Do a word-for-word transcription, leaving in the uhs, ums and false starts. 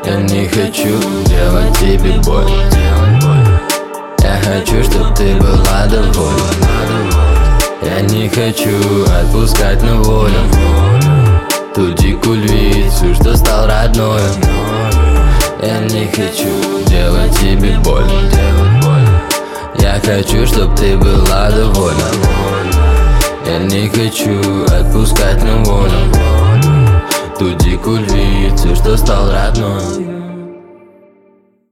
Я не хочу делать тебе боль. Я хочу, чтоб ты была довольна. Я не хочу отпускать на волю ту дикую львицу, что стал родной. Я не хочу делать тебе боль. Я хочу, чтоб ты была довольна. Я не хочу отпускать на волю ту дикую львицу, что стал родной.